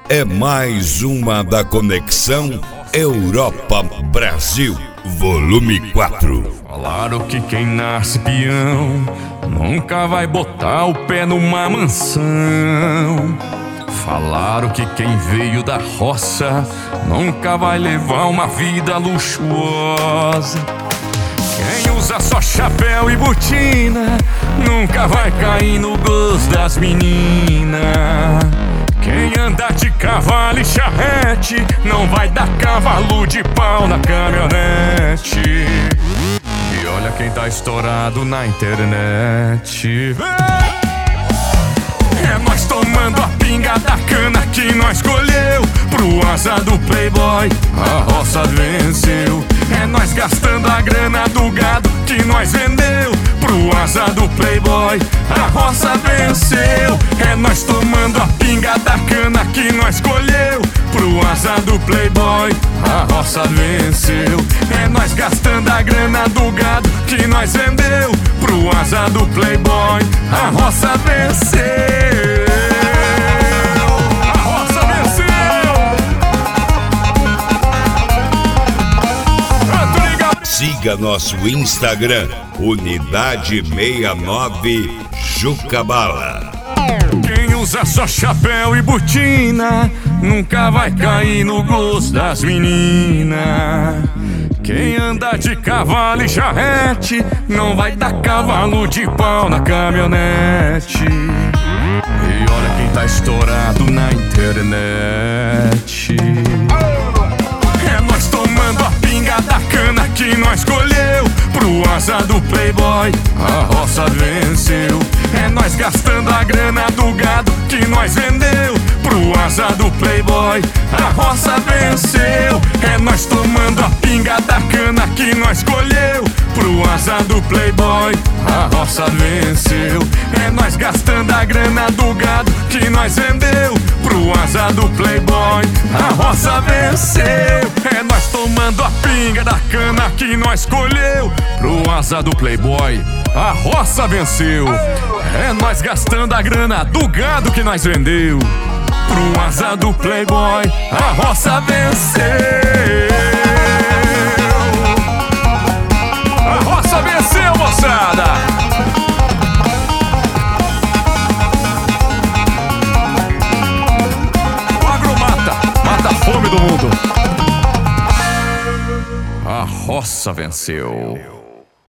é mais uma da Conexão Europa-Brasil, volume 4. Falaram que quem nasce peão nunca vai botar o pé numa mansão. Falaram que quem veio da roça nunca vai levar uma vida luxuosa. Quem usa só chapéu e botina nunca vai cair no gosto das meninas. Quem anda de cavalo e charrete não vai dar cavalo de pau na caminhonete. E olha quem tá estourado na internet. É nós tomando a pinga da cana que nós colheu. Pro asa do playboy a roça venceu. É nós gastando a grana do gado que nós vendeu. Pro asa do playboy a roça venceu. É nós tomando a pinga da cana que nós colheu. Pro asa do playboy a roça venceu. É nós gastando a grana do gado que nós vendeu. Pro asa do playboy a roça venceu. A roça venceu. Siga nosso Instagram, Unidade 69 Jucabala. Quem usa só chapéu e botina nunca vai cair no gosto das meninas. Quem anda de cavalo e charrete não vai dar cavalo de pau na caminhonete. E olha quem tá estourado na internet. É nós tomando a pinga da cana que nós colheu. Pro asa do playboy a roça venceu. É nós gastando a grana do gado que nós vendeu. Pro asa do playboy a roça venceu. É nós tomando a pinga da cana que nós colheu. Pro asa do playboy a roça venceu. É nós gastando a grana do gado que nós vendeu. Pro asa do playboy a roça venceu. É nós tomando a pinga da cana que nós colheu. Pro asa do playboy a roça venceu. É nós gastando a grana do gado que nós vendeu. Pro asa do playboy a roça venceu. A roça venceu, moçada. O agro mata a fome do mundo. A roça venceu.